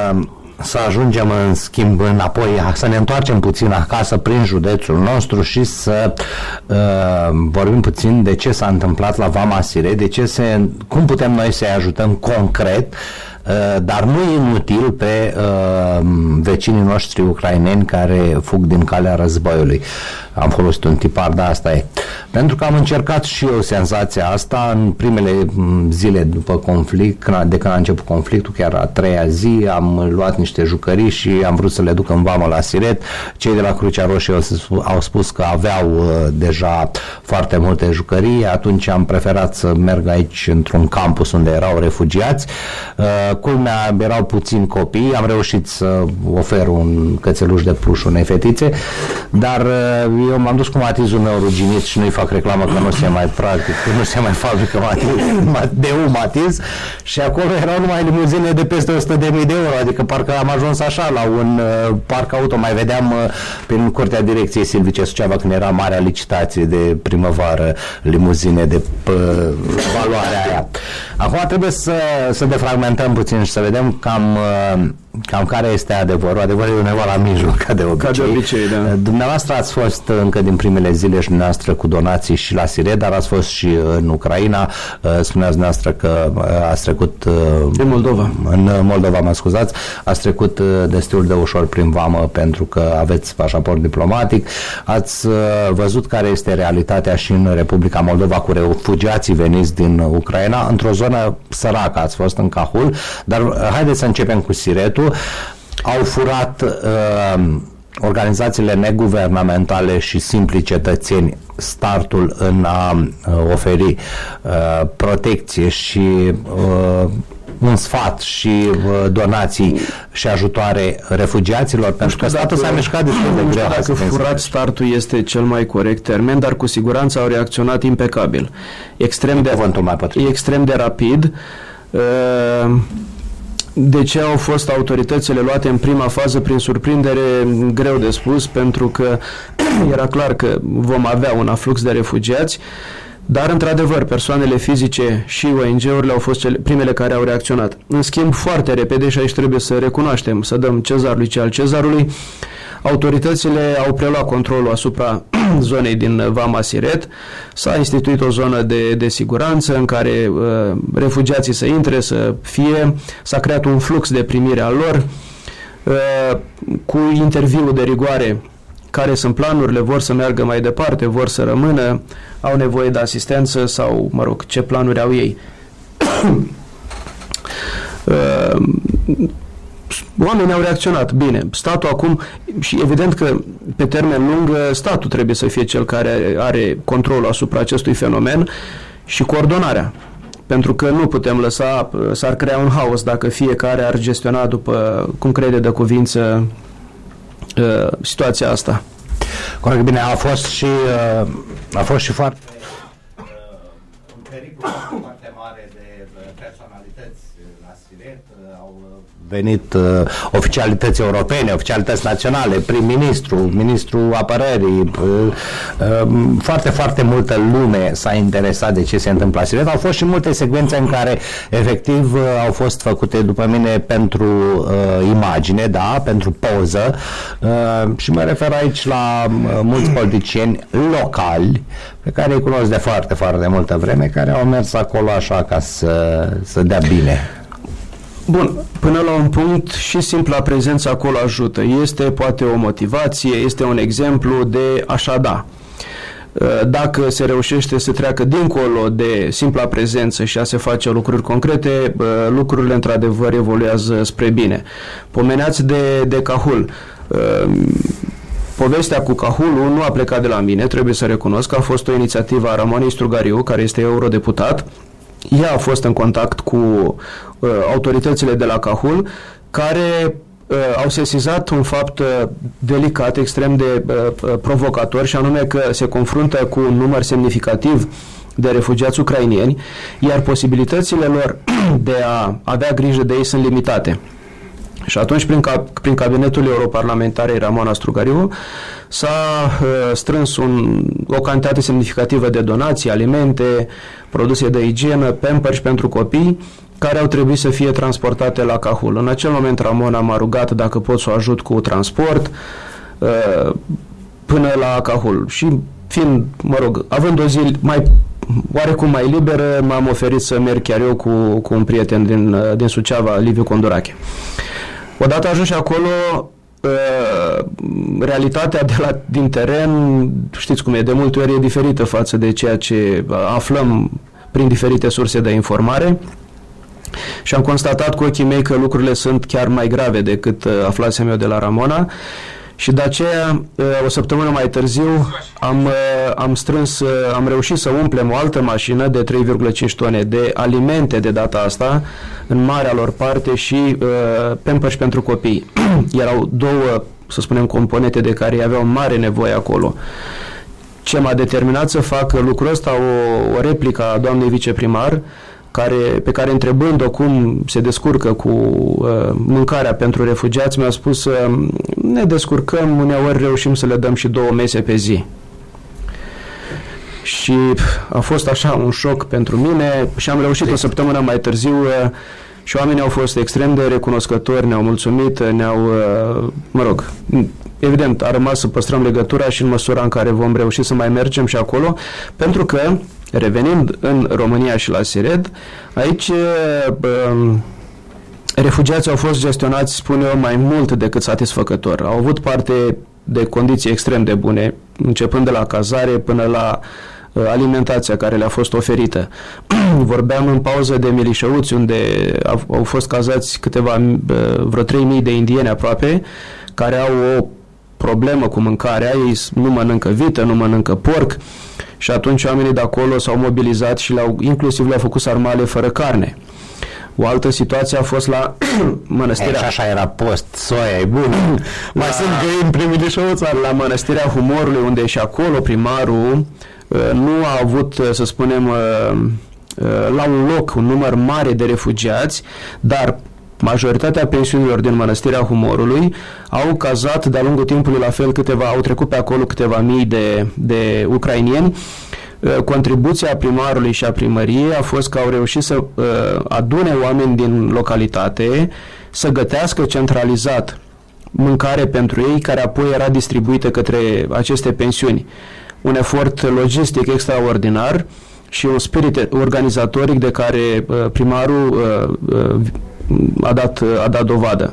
Speaker 1: să ajungem în schimb înapoi, să ne întoarcem puțin acasă prin județul nostru și să uh, vorbim puțin de ce s-a întâmplat la Vama Siret, de ce se, cum putem noi să-i ajutăm concret, uh, dar nu inutil pe uh, vecinii noștri ucraineni care fug din calea războiului. Am folosit un tipar, dar asta e. Pentru că am încercat și eu senzația asta în primele zile după conflict, de când a început conflictul, chiar a treia zi, am luat niște jucării și am vrut să le duc în vamă la Siret. Cei de la Crucea Roșie au spus că aveau uh, deja foarte multe jucării, atunci am preferat să merg aici într-un campus unde erau refugiați. Uh, culmea, erau puțini copii, am reușit să ofer un cățeluș de pluș unei fetițe, dar uh, eu m-am dus cu matizul meu ruginit și nu-i fac reclamă că nu se mai practic, că nu se mai fabrică matiz, de un matiz, și acolo erau numai limuzine de peste o sută de mii de euro, adică parcă am ajuns așa la un uh, parc auto, mai vedeam uh, prin curtea direcției Silvice Suceava când era marea licitație de primăvară, limuzine de uh, valoarea aia. Acum trebuie să, să defragmentăm puțin și să vedem cam uh, cam care este adevărul. Adevărul e undeva la mijloc, ca de obicei.
Speaker 2: Ca de obicei, da.
Speaker 1: Dumneavoastră ați fost încă din primele zile și dumneavoastră cu donații și la Siret, dar ați fost și în Ucraina. Spuneați dumneavoastră că ați trecut
Speaker 2: în Moldova.
Speaker 1: În Moldova, mă scuzați. Ați trecut destul de ușor prin vamă pentru că aveți pașaport diplomatic. Ați văzut care este realitatea și în Republica Moldova cu refugiații veniți din Ucraina, într-o zonă săracă. Ați fost în Cahul, dar haideți să începem cu Siretul. Au furat uh, organizațiile neguvernamentale și simpli cetățeni startul în a uh, oferi uh, protecție și uh, un sfat și uh, donații și ajutoare refugiaților, pentru că statul s-a mișcat destul de greu.
Speaker 2: Dacă furat startul este cel mai corect termen, dar cu siguranță au reacționat impecabil. Extrem de, extrem de rapid. Uh, De ce au fost autoritățile luate în prima fază prin surprindere, greu de spus, pentru că era clar că vom avea un aflux de refugiați, dar într-adevăr persoanele fizice și O N G-urile au fost cele, primele care au reacționat. În schimb, foarte repede, și aici trebuie să recunoaștem, să dăm cezarului ce al cezarului, autoritățile au preluat controlul asupra zonei din Vama Siret, s-a instituit o zonă de, de siguranță în care uh, refugiații să intre, să fie, s-a creat un flux de primire al lor, uh, cu interviul de rigoare, care sunt planurile, vor să meargă mai departe, vor să rămână, au nevoie de asistență sau, mă rog, ce planuri au ei. uh, Oamenii au reacționat bine. Statul acum, și evident că pe termen lung statul trebuie să fie cel care are controlul asupra acestui fenomen și coordonarea. Pentru că nu putem lăsa, s-ar crea un haos dacă fiecare ar gestiona după cum crede de cuvință situația asta.
Speaker 1: Corect, bine, a fost și a fost și foarte un pericol foarte mare de personalități la Siret. Au venit uh, oficialități europene, oficialități naționale, prim-ministru, ministrul apărării, uh, uh, foarte, foarte multă lume s-a interesat de ce se întâmplă la Siret. Au fost și multe secvențe în care efectiv uh, au fost făcute, după mine, pentru uh, imagine, da, pentru poză, uh, și mă refer aici la uh, mulți politicieni locali pe care îi cunosc de foarte, foarte multă vreme, care au mers acolo așa ca să, să dea bine.
Speaker 2: Bun, până la un punct și simpla prezență acolo ajută. Este poate o motivație, este un exemplu de așa da. Dacă se reușește să treacă dincolo de simpla prezență și a se face lucruri concrete, lucrurile într-adevăr evoluează spre bine. Pomeneați de, de Cahul. Povestea cu Cahulul nu a plecat de la mine, trebuie să recunosc că a fost o inițiativă a Ramonei Strugariu, care este eurodeputat. Ea a fost în contact cu uh, autoritățile de la Cahul, care au sesizat un fapt delicat, extrem de provocator, și anume că se confruntă cu un număr semnificativ de refugiați ucrainieni, iar posibilitățile lor de a avea grijă de ei sunt limitate. Și atunci, prin, ca, prin cabinetul europarlamentarei Ramona Strugariu, s-a uh, strâns un, o cantitate semnificativă de donații, alimente, produse de igienă, pampers pentru copii, care au trebuit să fie transportate la Cahul. În acel moment, Ramona m-a rugat dacă pot să o ajut cu transport uh, până la Cahul. Și fiind, mă rog, având o zi mai oarecum mai liberă, m-am oferit să merg chiar eu cu, cu un prieten din, din Suceava, Liviu Condurache. Odată ajunși acolo, realitatea de la, din teren, știți cum e, de multe ori e diferită față de ceea ce aflăm prin diferite surse de informare, și am constatat cu ochii mei că lucrurile sunt chiar mai grave decât aflasem eu de la Ramona. Și de aceea, o săptămână mai târziu, am, am strâns, am reușit să umplem o altă mașină de trei virgulă cinci tone de alimente de data asta, în marea lor parte, și uh, pampers pentru copii. Erau două, să spunem, componente de care ei aveau mare nevoie acolo. Ce m-a determinat să fac lucrul ăsta, o, o replică a doamnei viceprimar, care, pe care, întrebând-o cum se descurcă cu uh, mâncarea pentru refugiați, mi-a spus uh, ne descurcăm, uneori reușim să le dăm și două mese pe zi. Și a fost așa un șoc pentru mine și am reușit o săptămână mai târziu uh, și oamenii au fost extrem de recunoscători, ne-au mulțumit, ne-au, uh, mă rog, evident, a rămas să păstrăm legătura și în măsura în care vom reuși să mai mergem și acolo, pentru că, revenind în România și la Siret, aici uh, refugiații au fost gestionați, spun eu, mai mult decât satisfăcător. Au avut parte de condiții extrem de bune, începând de la cazare până la uh, alimentația care le-a fost oferită. Vorbeam în pauză de Milișăuți, unde au, au fost cazați câteva, uh, vreo trei mii de indieni aproape, care au o problemă cu mâncarea, ei nu mănâncă vită, nu mănâncă porc, și atunci oamenii de acolo s-au mobilizat și le-au, inclusiv le-au făcut sarmale fără carne. O altă situație a fost la Mănăstirea...
Speaker 1: E, și așa era post, soia e bună. Mai
Speaker 2: la,
Speaker 1: sunt găini primidișăuța.
Speaker 2: La Mănăstirea Humorului, unde și acolo primarul uh, nu a avut, uh, să spunem, uh, uh, la un loc un număr mare de refugiați, dar majoritatea pensiunilor din Mănăstirea Humorului au cazat de-a lungul timpului la fel câteva, au trecut pe acolo câteva mii de, de ucrainieni. Contribuția primarului și a primăriei a fost că au reușit să uh, adune oameni din localitate, să gătească centralizat mâncare pentru ei, care apoi era distribuită către aceste pensiuni. Un efort logistic extraordinar și un spirit organizatoric de care uh, primarul uh, uh, a dat, a dat dovadă.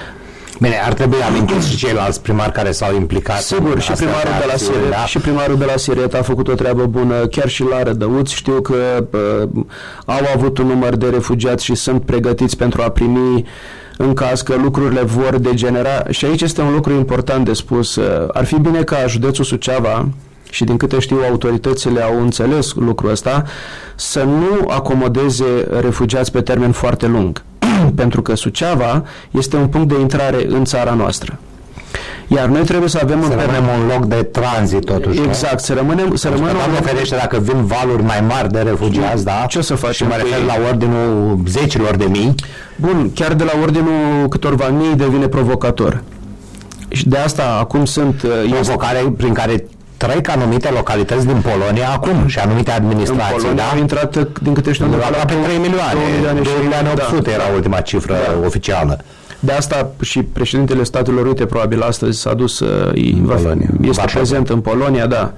Speaker 1: Bine, ar trebui amintiți și ceilalți primari care s-au implicat.
Speaker 2: Sigur, și primarul, de la Siret, da? și primarul de la Siret a făcut o treabă bună, chiar și la Rădăuți. Știu că uh, au avut un număr de refugiați și sunt pregătiți pentru a primi în caz că lucrurile vor degenera. Și aici este un lucru important de spus. Uh, ar fi bine ca județul Suceava, și din câte știu autoritățile au înțeles lucrul ăsta, să nu acomodeze refugiați pe termen foarte lung. Pentru că Suceava este un punct de intrare în țara noastră. Iar noi trebuie să avem
Speaker 1: să
Speaker 2: în
Speaker 1: rămânem un loc de tranzit totuși.
Speaker 2: Exact, să rămânem să rămânem
Speaker 1: un loc ferește dacă vin valuri mai mari de refugiați, da?
Speaker 2: Ce să facem?
Speaker 1: Și mă refer la ordinul zecilor de mii.
Speaker 2: Bun, chiar de la ordinul câtorva mii devine provocator. Și de asta acum sunt
Speaker 1: provocare prin care trec anumite localități din Polonia acum și anumite administrații.
Speaker 2: În Polonia
Speaker 1: da?
Speaker 2: au intrat, din câte știu,
Speaker 1: la aproape trei milioane, două milioane opt sute da, era ultima cifră da. oficială.
Speaker 2: De asta și președintele Statelor Unite probabil astăzi s-a dus, în Polonia, este Vașa. prezent în Polonia, da.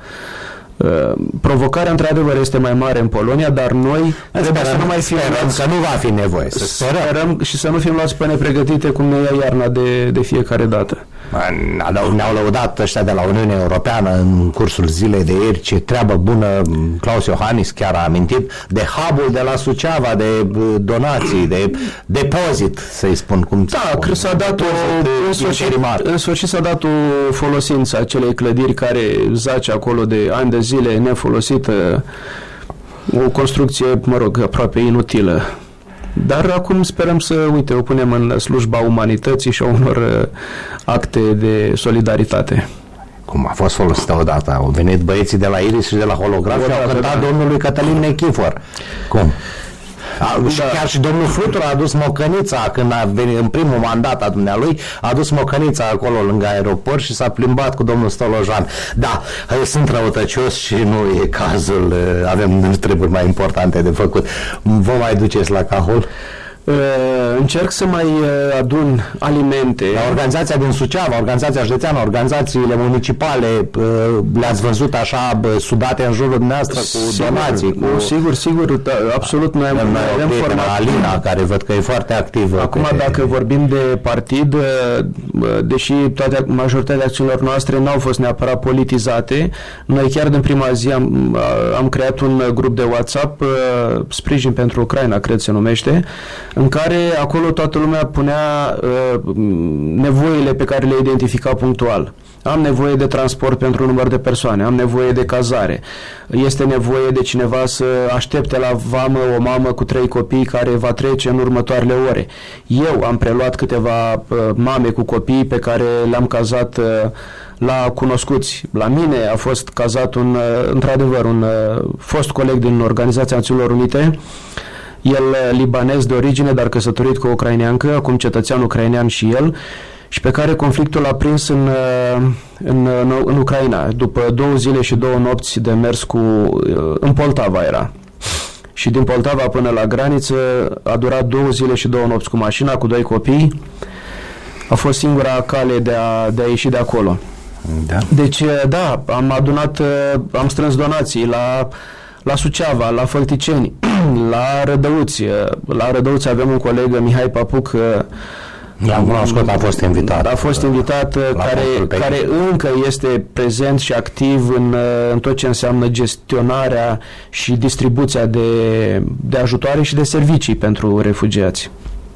Speaker 2: Uh, provocarea într-adevăr este mai mare în Polonia, dar noi
Speaker 1: trebuie să nu mai fim luați, că nu va fi nevoie. Să
Speaker 2: sperăm. sperăm și să nu fim luați pe nepregătite cum ne ia iarna de, de fiecare dată.
Speaker 1: Ne-au lăudat ăștia de la Uniunea Europeană în cursul zilei de ieri, ce treabă bună. Klaus Iohannis chiar a amintit de hub-ul de la Suceava, de donații, de depozit, să-i spun cum
Speaker 2: da, că s-a dat o, în, sfârșit, în sfârșit s-a dat o folosință acelei clădiri care zace acolo de ani de zile nefolosită, o construcție, mă rog, aproape inutilă. Dar acum sperăm să, uite, o punem în slujba umanității și a unor acte de solidaritate.
Speaker 1: Cum a fost folosită odată? Au venit băieții de la Iris și de la Holograf și au cântat da. domnului Cătălin Nechifor. Cum? A, da. Și chiar și domnul Flutur a adus mocănița când a venit în primul mandat a dumnealui, a adus mocănița acolo lângă aeroport și s-a plimbat cu domnul Stolojan. Da, sunt răutăcios și nu e cazul, avem treburi mai importante de făcut. Vă mai duceți la Cahul?
Speaker 2: Uh, încerc să mai uh, adun alimente.
Speaker 1: La organizația din Suceava, organizația județeană, organizațiile municipale, uh, le-ați văzut așa uh, sudate în jurul dumneavoastră cu sigur, donații? Cu...
Speaker 2: Sigur, sigur, da, absolut. Noi avem
Speaker 1: format Alina, care văd că e foarte activă.
Speaker 2: Acum, pe... dacă vorbim de partid, uh, deși toate, majoritatea acțiunilor noastre n-au fost neapărat politizate, noi chiar din prima zi am, am creat un grup de WhatsApp, uh, Sprijin pentru Ucraina, cred se numește, în care acolo toată lumea punea uh, nevoile pe care le identifica punctual. Am nevoie de transport pentru un număr de persoane, am nevoie de cazare, este nevoie de cineva să aștepte la vamă o mamă cu trei copii care va trece în următoarele ore. Eu am preluat câteva uh, mame cu copii pe care le-am cazat uh, la cunoscuți. La mine a fost cazat un, uh, într-adevăr, un uh, fost coleg din Organizația Națiunilor Unite, el libanez de origine, dar căsătorit cu o ucraineancă, acum cetățean ucrainean și el, și pe care conflictul l-a prins în, în, în Ucraina, după două zile și două nopți de mers cu, în Poltava era. Și din Poltava până la graniță a durat două zile și două nopți cu mașina, cu doi copii. A fost singura cale de a, de a ieși de acolo. Da. Deci, da, am adunat, am strâns donații la... la Suceava, la Fălticeni, la Rădăuți. La Rădăuți avem un coleg, Mihai Papuc,
Speaker 1: l-am cunoscut, a fost invitat.
Speaker 2: A fost invitat, care, care încă este prezent și activ în, în tot ce înseamnă gestionarea și distribuția de, de ajutoare și de servicii pentru refugiați.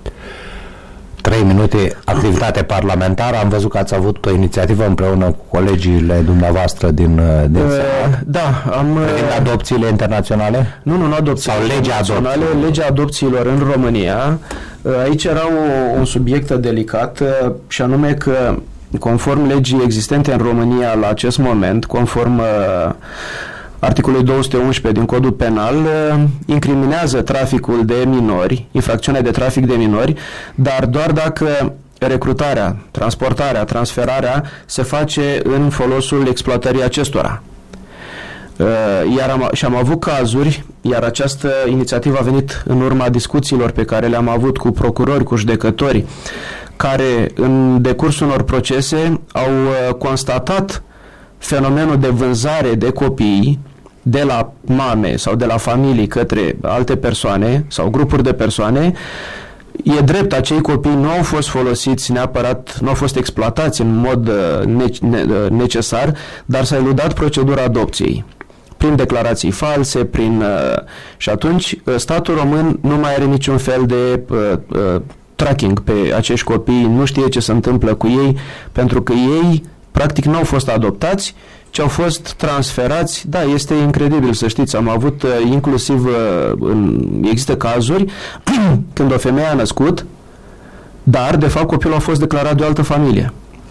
Speaker 1: Trei minute, activitate parlamentară. Am văzut că ați avut o inițiativă împreună cu colegiile dumneavoastră din, din uh,
Speaker 2: Da, am...
Speaker 1: Privind adopțiile internaționale?
Speaker 2: Nu, nu, nu adopțiile
Speaker 1: Sau legea
Speaker 2: internaționale, legea adopțiilor în România. Aici era o, un subiect delicat și anume că conform legii existente în România la acest moment, conform articolul două sute unsprezece din Codul Penal, incriminează traficul de minori, infracțiunea de trafic de minori, dar doar dacă recrutarea, transportarea, transferarea se face în folosul exploatării acestora. Iar am, și am avut cazuri, iar această inițiativă a venit în urma discuțiilor pe care le-am avut cu procurori, cu judecători, care în decursul unor procese au constatat fenomenul de vânzare de copii de la mame sau de la familii către alte persoane sau grupuri de persoane. E drept, acei copii nu au fost folosiți neapărat, nu au fost exploatați în mod necesar, dar s-a eludat procedura adopției prin declarații false, prin și atunci statul român nu mai are niciun fel de tracking pe acești copii, nu știe ce se întâmplă cu ei, pentru că ei practic nu au fost adoptați, ci au fost transferați. Da, este incredibil, să știți, am avut uh, inclusiv, uh, în, există cazuri când o femeie a născut, dar de fapt copilul a fost declarat de o altă familie.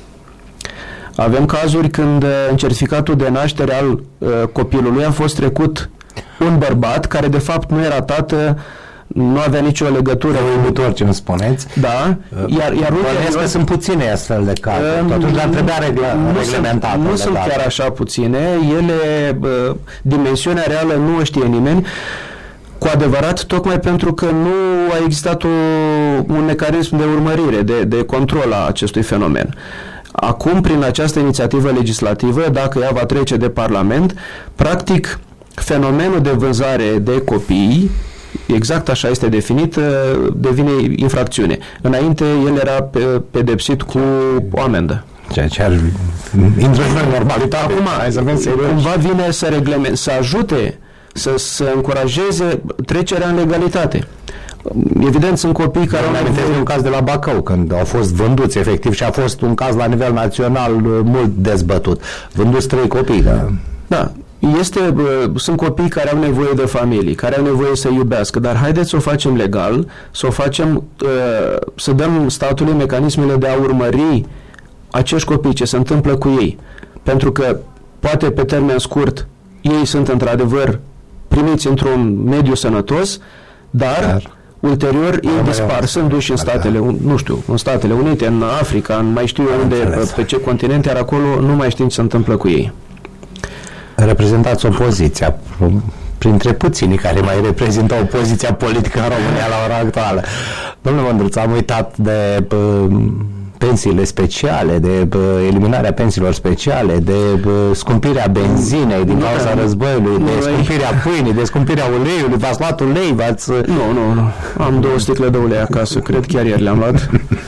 Speaker 2: Avem cazuri când uh, în certificatul de naștere al uh, copilului a fost trecut un bărbat care de fapt nu era tată, nu avea nicio legătură.
Speaker 1: Uimitor ce îmi spuneți.
Speaker 2: Da. Iar, iar
Speaker 1: Bănesc că sunt puține astfel de cazuri. Uh, Totuși, dar trebuia regla, reglementate.
Speaker 2: Nu sunt chiar așa puține. Ele, uh, dimensiunea reală nu o știe nimeni. Cu adevărat, tocmai pentru că nu a existat o, un mecanism de urmărire, de, de control a acestui fenomen. Acum, prin această inițiativă legislativă, dacă ea va trece de Parlament, practic, fenomenul de vânzare de copii, exact așa este definit, devine infracțiune. Înainte, el era pedepsit cu o amendă.
Speaker 1: Ceea ce ar intră în normalitate.
Speaker 2: Acum, hai să vedem, cumva vine să, reglement, să ajute, să, să încurajeze trecerea în legalitate. Evident, sunt copii care...
Speaker 1: Îmi amintesc un caz de la Bacău, când au fost vânduți, efectiv, și a fost un caz la nivel național mult dezbătut. Vânduți trei copii, da?
Speaker 2: Da. Este, sunt copii care au nevoie de familii, care au nevoie să iubească, dar haideți să o facem legal, să o facem, să dăm statului mecanismele de a urmări acești copii, ce se întâmplă cu ei. Pentru că poate pe termen scurt ei sunt într-adevăr primiți într-un mediu sănătos, dar, dar ulterior ei dispar, sunt duși în statele, nu știu, în Statele Unite, în Africa, în mai știu eu unde, pe ce continente, iar acolo nu mai știm ce se întâmplă cu ei.
Speaker 1: Reprezentați opoziția, printre puținii care mai reprezintă opoziția politică în România la ora actuală. Domnule Mândruță, am uitat de pensiile speciale, de eliminarea pensiilor speciale, de scumpirea benzinei din cauza războiului, de scumpirea pâinii, de scumpirea uleiului. V-ați luat ulei? V-ați...
Speaker 2: Nu, nu, nu. Am două sticle de ulei acasă, cred chiar ieri le-am luat.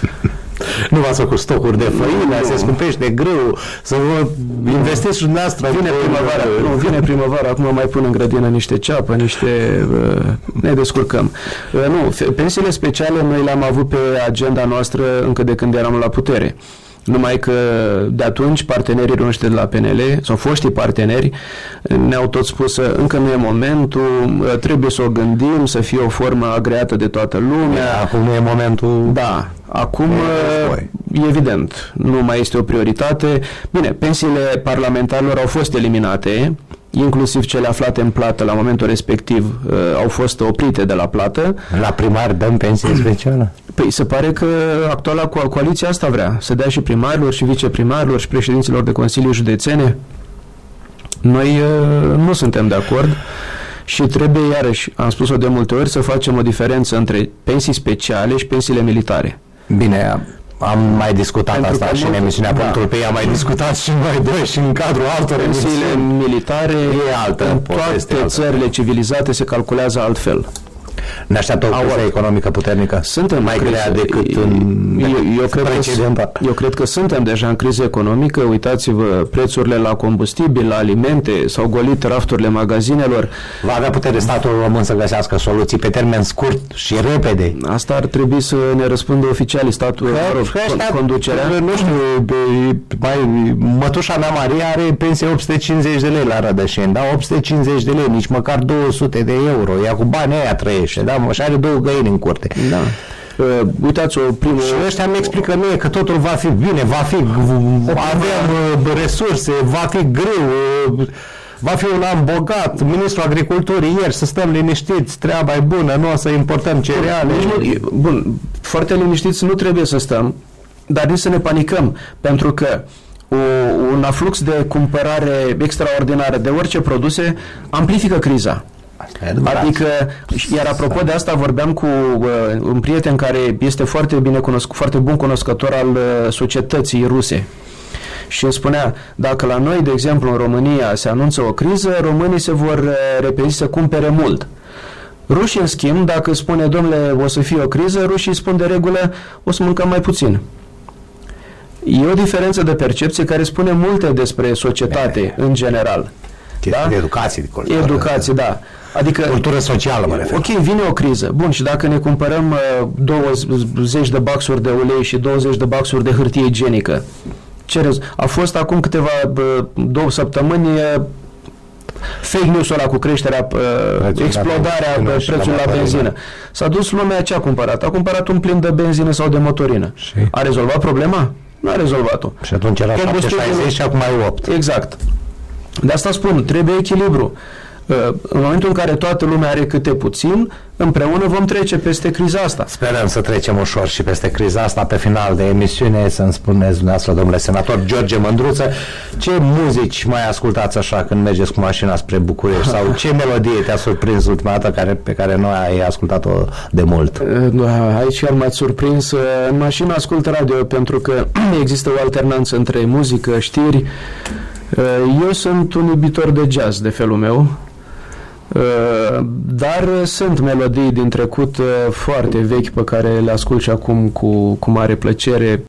Speaker 1: Nu v-ați făcut stocuri de făină, se scumpește grâu, să vă investiți și dumneavoastră.
Speaker 2: Vine primăvara, nu, vine primăvara, acum mai pun în grădină niște ceapă, niște... Uh, ne descurcăm. Uh, nu, pensiile speciale noi le-am avut pe agenda noastră încă de când eram la putere. Numai că de atunci partenerii noștri de la P N L sau foștii parteneri ne-au tot spus că încă nu e momentul, trebuie să o gândim, să fie o formă agreată de toată lumea.
Speaker 1: Acum nu e momentul.
Speaker 2: Da, acum e evident, nu mai este o prioritate. Bine, pensiile parlamentarilor au fost eliminate, inclusiv cele aflate în plată la momentul respectiv uh, au fost oprite de la plată.
Speaker 1: La primari dăm pensie specială?
Speaker 2: Păi se pare că actuala co- coaliția asta vrea, să dea și primarilor și viceprimarilor și președinților de consilii județene. Noi uh, nu suntem de acord și trebuie, iarăși, am spus-o de multe ori, să facem o diferență între pensii speciale și pensiile militare.
Speaker 1: Bine, am mai discutat Pentru asta și în emisiunea da. Punctul pe ea, am mai discutat și noi doi și în cadrul altor
Speaker 2: pensiile militare
Speaker 1: e altă,
Speaker 2: în toate țările civilizate se calculează altfel.
Speaker 1: Ne așteaptă o criză economică puternică?
Speaker 2: Suntem
Speaker 1: mai grea decât în
Speaker 2: eu, eu, cred că, eu cred că suntem deja în criză economică. Uitați-vă, prețurile la combustibil, la alimente, s-au golit rafturile magazinelor.
Speaker 1: Va avea putere statul român să găsească soluții pe termen scurt și repede?
Speaker 2: Asta ar trebui să ne răspundă oficialii statul, conducerea.
Speaker 1: Nu știu, mai, mătușa mea Maria are pensie opt sute cincizeci de lei la Rădășeni, da? opt sute cincizeci de lei, nici măcar două sute de euro. Ea cu banii aia trăiește. Da, și are două găini în curte.
Speaker 2: Da. Uh, uitați o primă...
Speaker 1: Și ăștia mi explică mie că totul va fi bine, va fi, avem uh, resurse, va fi greu, uh, va fi un an bogat. Ministrul Agriculturii ieri, să stăm liniștiți, treaba e bună, nu o să importăm cereale.
Speaker 2: Bun, bun, foarte liniștiți nu trebuie să stăm, dar nici să ne panicăm, pentru că o, un aflux de cumpărare extraordinară de orice produse amplifică criza. Adică, iar apropo de asta, vorbeam cu uh, un prieten care este foarte bine cunoscut, foarte bun cunoscător al uh, societății ruse. Și îmi spunea, dacă la noi, de exemplu, în România se anunță o criză, românii se vor uh, repezi să cumpere mult. Rușii, în schimb, dacă spune, domnule, o să fie o criză, rușii spun de regulă, o să mâncăm mai puțin. E o diferență de percepție care spune multe despre societate, în general.
Speaker 1: Da? De educație, de cultură.
Speaker 2: Educație, da. Adică,
Speaker 1: cultură socială, mă refer.
Speaker 2: Ok, vine o criză. Bun, și dacă ne cumpărăm uh, douăzeci de baxuri de ulei și douăzeci de baxuri de hârtie igienică, ce rez? A fost acum câteva, uh, două săptămâni, uh, fake news-ul ăla cu creșterea, uh, explodarea prețului la benzină. S-a dus lumea, ce a cumpărat? A cumpărat un plin de benzină sau de motorină. Și? A rezolvat problema? Nu a rezolvat-o.
Speaker 1: Și atunci era șapte șaizeci și acum ai opt.
Speaker 2: Exact. De asta spun, trebuie echilibru. În momentul în care toată lumea are câte puțin, împreună vom trece peste criza asta.
Speaker 1: Sperăm să trecem ușor și peste criza asta. Pe final de emisiune să-mi spuneți dumneavoastră, domnule senator George Mândruță, ce muzici mai ascultați așa când mergeți cu mașina spre București sau ce melodie te-a surprins ultima dată care, pe care noi ai ascultat-o de mult?
Speaker 2: Aici chiar m-ați surprins. În mașină ascult radio pentru că există o alternanță între muzică, știri. Eu sunt un iubitor de jazz de felul meu, dar sunt melodii din trecut foarte vechi pe care le ascult și acum cu, cu mare plăcere.